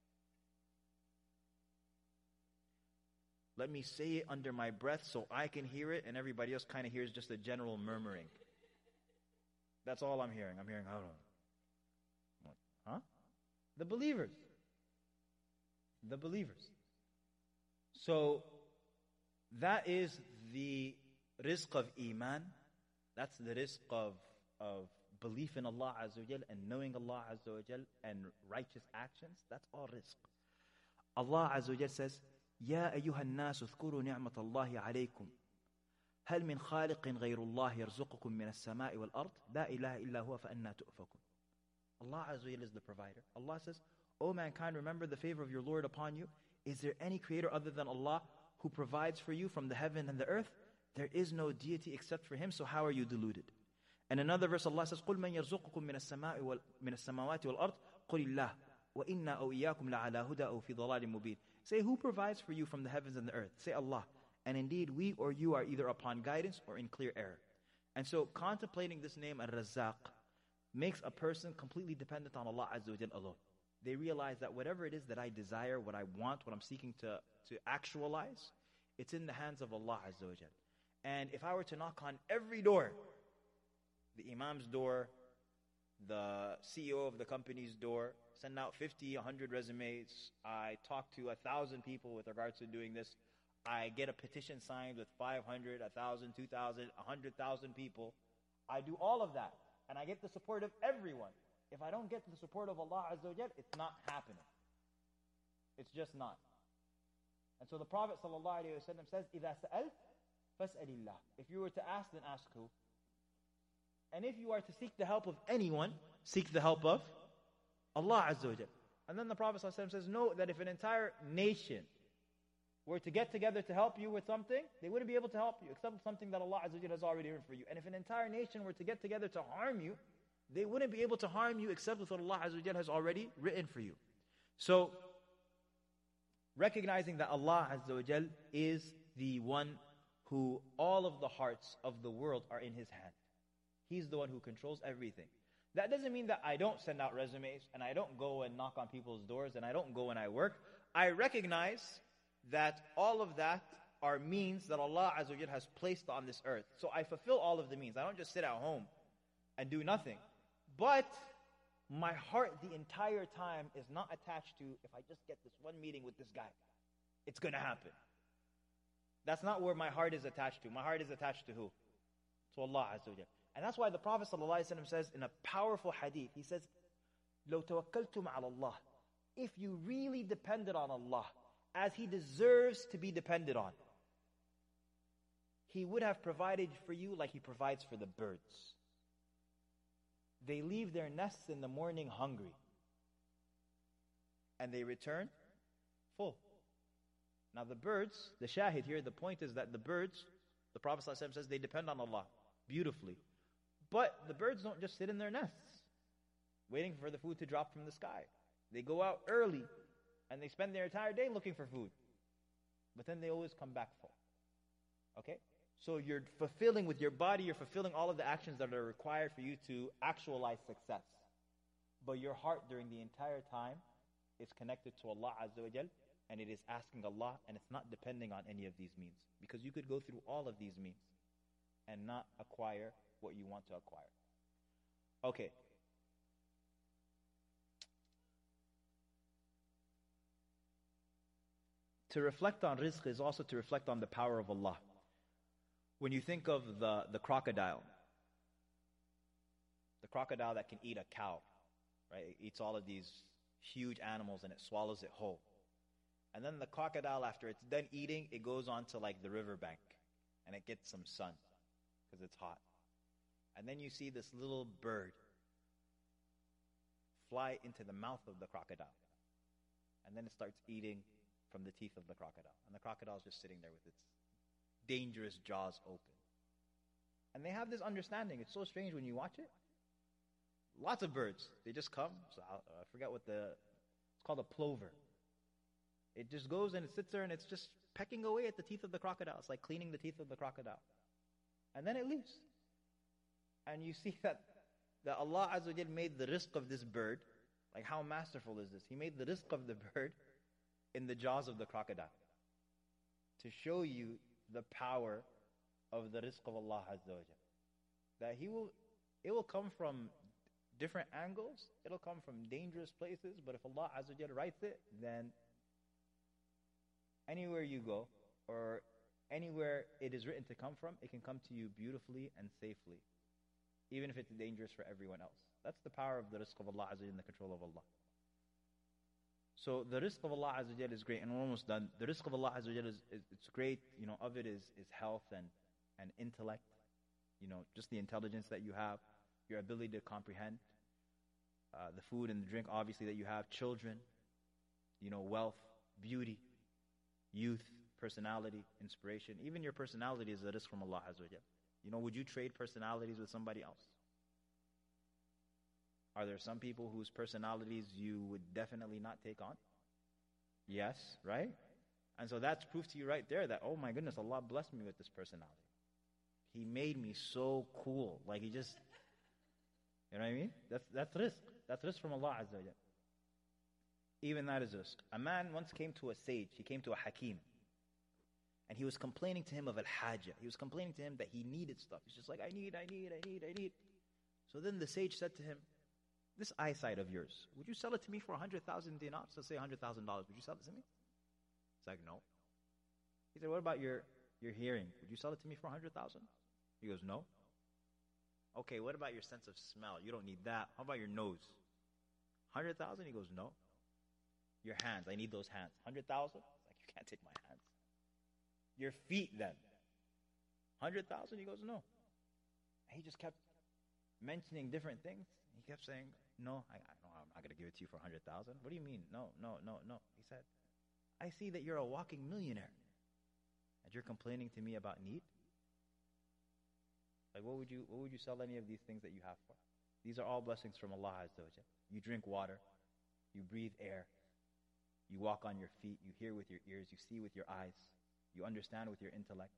Let me say it under my breath so I can hear it and everybody else kind of hears just a general murmuring. That's all I'm hearing. I'm hearing, hold on. Huh? The believers. The believers. So, that is the rizq of iman. That's the rizq of, of belief in Allah Azza wa Jal and knowing Allah Azza wa Jal and righteous actions. That's all rizq. Allah Azza wa Jal says, يا أيها الناس اذكروا نعمة الله عليكم هل من خالق غير الله يرزقكم من السماء والأرض لا إله إلا هو فأنا تؤفكون. Allah Azza wa Jal is the provider. Allah says, O mankind, remember the favor of your Lord upon you. Is there any creator other than Allah who provides for you from the heaven and the earth? There is no deity except for Him, so how are you deluded? And another verse, Allah says, قُلْ مَنْ يَرْزُقُكُم مِّنَ السَّمَاءِ وَال- مِّنَ السَّمَاوَاتِ وَالْأَرْضِ قُلِ اللَّهُ وَإِنَّا أَوْ إِيَّاكُمْ لَعَلَى هُدَى أَوْ فِي ضَلَالٍ مُبِينٍ. Say, who provides for you from the heavens and the earth? Say, Allah. And indeed, we or you are either upon guidance or in clear error. And so, contemplating this name, Ar-Razzaq, makes a person completely dependent on Allah Azza wa Jal alone. They realize that whatever it is that I desire, what I want, what I'm seeking to, to actualize, it's in the hands of Allah Azza wa Jal. And if I were to knock on every door, the Imam's door, the C E O of the company's door, send out fifty, one hundred resumes, I talk to a thousand people with regards to doing this, I get a petition signed with five hundred, one thousand, two thousand, one hundred thousand people, I do all of that, and I get the support of everyone. If I don't get the support of Allah Azza wa Jal, it's not happening. It's just not. And so the Prophet ﷺ says, إِذَا سَأَلْتَ فَاسْأَلِ اللَّهِ. If you were to ask, then ask who? And if you are to seek the help of anyone, seek the help of Allah Azza wa Jal. And then the Prophet ﷺ says, know that if an entire nation were to get together to help you with something, they wouldn't be able to help you except something that Allah Azza wa Jal has already written for you. And if an entire nation were to get together to harm you, they wouldn't be able to harm you except with what Allah Azza wa Jal has already written for you. So, recognizing that Allah Azza wa Jal is the one who all of the hearts of the world are in His hand. He's the one who controls everything. That doesn't mean that I don't send out resumes and I don't go and knock on people's doors and I don't go and I work. I recognize that all of that are means that Allah Azza wa Jal has placed on this earth. So I fulfill all of the means. I don't just sit at home and do nothing. But my heart the entire time is not attached to, if I just get this one meeting with this guy, it's going to happen. That's not where my heart is attached to. My heart is attached to who? To Allah Azza wa Jal. And that's why the Prophet ﷺ says in a powerful hadith, he says, لَوْ تَوَكَّلْتُمْ عَلَى اللَّهِ. If you really depended on Allah, as He deserves to be depended on, He would have provided for you like He provides for the birds. They leave their nests in the morning hungry, and they return full. Now the birds, the shahid here, the point is that the birds, the Prophet ﷺ says they depend on Allah beautifully. But the birds don't just sit in their nests, waiting for the food to drop from the sky. They go out early, and they spend their entire day looking for food. But then they always come back full. Okay? So you're fulfilling with your body, you're fulfilling all of the actions that are required for you to actualize success. But your heart during the entire time is connected to Allah Azza wa Jal, and it is asking Allah, and it's not depending on any of these means. Because you could go through all of these means and not acquire what you want to acquire. Okay. To reflect on rizq is also to reflect on the power of Allah. When you think of the, the crocodile, the crocodile that can eat a cow, right? It eats all of these huge animals and it swallows it whole. And then the crocodile, after it's done eating, it goes on to like the riverbank and it gets some sun because it's hot. And then you see this little bird fly into the mouth of the crocodile. And then it starts eating from the teeth of the crocodile. And the crocodile's just sitting there with its dangerous jaws open. And they have this understanding. It's so strange when you watch it. Lots of birds, they just come. So I, I forget what the, it's called a plover. It just goes and it sits there and it's just pecking away at the teeth of the crocodile. It's like cleaning the teeth of the crocodile. And then it leaves. And you see that, that Allah Azza wa Jal made the rizq of this bird. Like how masterful is this? He made the rizq of the bird in the jaws of the crocodile. To show you the power of the rizq of Allah Azza wa Jal. That He will, it will come from different angles. It'll come from dangerous places. But if Allah Azza wa Jal writes it, then anywhere you go, or anywhere it is written to come from, it can come to you beautifully and safely, even if it's dangerous for everyone else. That's the power of the rizq of Allah Azza wa Jal in the control of Allah. So the rizq of Allah Azza wa Jal is great, and we're almost done. The rizq of Allah Azza wa Jal is, is it's great. You know, of it is is health and and intellect. You know, just the intelligence that you have, your ability to comprehend, uh, the food and the drink, obviously, that you have, children, you know, wealth, beauty, youth, personality, inspiration. Even your personality is a rizq from Allah Azza wa Jal. You know, would you trade personalities with somebody else? Are there some people whose personalities you would definitely not take on? Yes, right? And so that's proof to you right there that, oh my goodness, Allah blessed me with this personality. He made me so cool. Like he just, you know what I mean? That's that's rizq. That's rizq from Allah Azza wa Jal. Even that is rizq. A man once came to a sage. He came to a hakim. And he was complaining to him of al-hajjah. He was complaining to him that he needed stuff. He's just like, I need, I need, I need, I need. So then the sage said to him, this eyesight of yours, would you sell it to me for one hundred thousand dinars? Let's say one hundred thousand dollars. Would you sell it to me? He's like, no. He said, what about your, your hearing? Would you sell it to me for one hundred thousand dollars? He goes, no. Okay, what about your sense of smell? You don't need that. How about your nose? one hundred thousand dollars? He goes, no. Your hands, I need those hands. one hundred thousand dollars? He's like, you can't take my hands. Your feet then? one hundred thousand dollars? He goes, no. And he just kept mentioning different things. He kept saying, no, I, I no, I'm not going to give it to you for one hundred thousand dollars. What do you mean? No, no, no, no. He said, I see that you're a walking millionaire. And you're complaining to me about need? Like, what would you what would you sell any of these things that you have for? These are all blessings from Allah Azza wa Jal. You drink water. You breathe air. You walk on your feet. You hear with your ears. You see with your eyes. You understand with your intellect.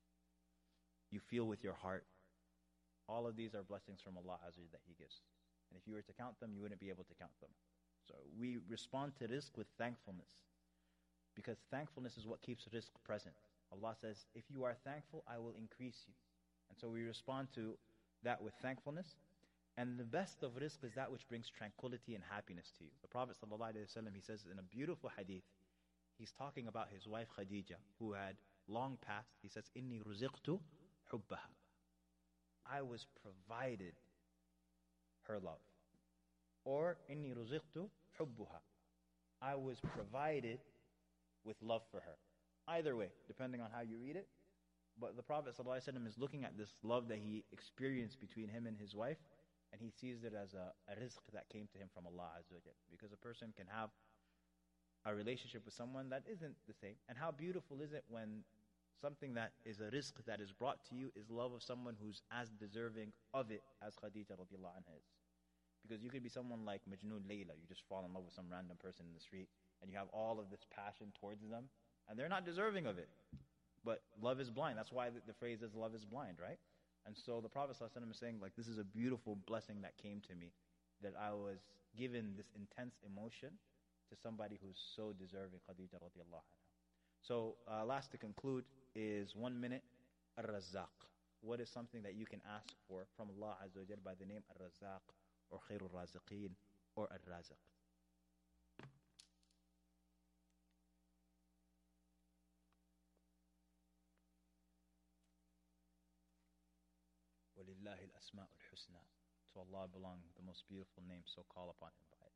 You feel with your heart. All of these are blessings from Allah Azza wa Jal that He gives. And if you were to count them, you wouldn't be able to count them. So we respond to rizq with thankfulness. Because thankfulness is what keeps rizq present. Allah says, if you are thankful, I will increase you. And so we respond to that with thankfulness. And the best of rizq is that which brings tranquility and happiness to you. The Prophet ﷺ, he says in a beautiful hadith, he's talking about his wife Khadija, who had long passed. He says, Inni ruziqtu hubbaha. I was provided her love. Or, Inni ruziqtu hubbuha. I was provided with love for her. Either way, depending on how you read it. But the Prophet ﷺ is looking at this love that he experienced between him and his wife, and he sees it as a, a rizq that came to him from Allah Azza wa Jal. Because a person can have a relationship with someone that isn't the same. And how beautiful is it when something that is a rizq that is brought to you is love of someone who's as deserving of it as Khadija radiallahu anha is. Because you could be someone like Majnoon Layla, you just fall in love with some random person in the street, and you have all of this passion towards them, and they're not deserving of it. But love is blind. That's why the, the phrase is love is blind, right? And so the Prophet ﷺ is saying, like, this is a beautiful blessing that came to me, that I was given this intense emotion to somebody who's so deserving, Khadija radiallahu anha. So uh, last to conclude is one minute, Ar-Razzaq. What is something that you can ask for from Allah Azza wa Jal by the name Ar-Razzaq, or Khairul Raziqeen, or Ar-Raziq? وَلِلَّهِ الْأَسْمَاءُ الْحُسْنَى. To Allah belong the most beautiful names, so call upon Him by it.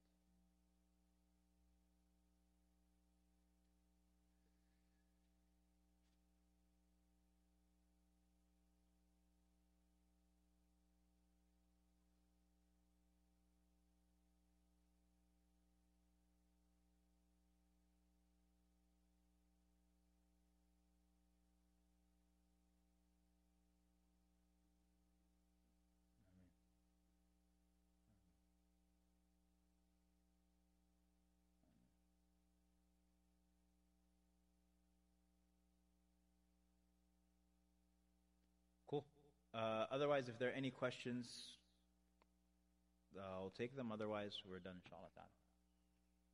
Cool. Uh, otherwise, if there are any questions, uh, I'll take them. Otherwise, we're done, inshallah ta'ala.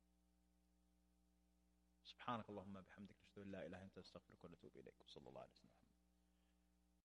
سبحانك اللهم بحمدك نشهد أن لا إله إلا أنت نستغفرك ونتوب إليك. صلى الله عليه وسلم.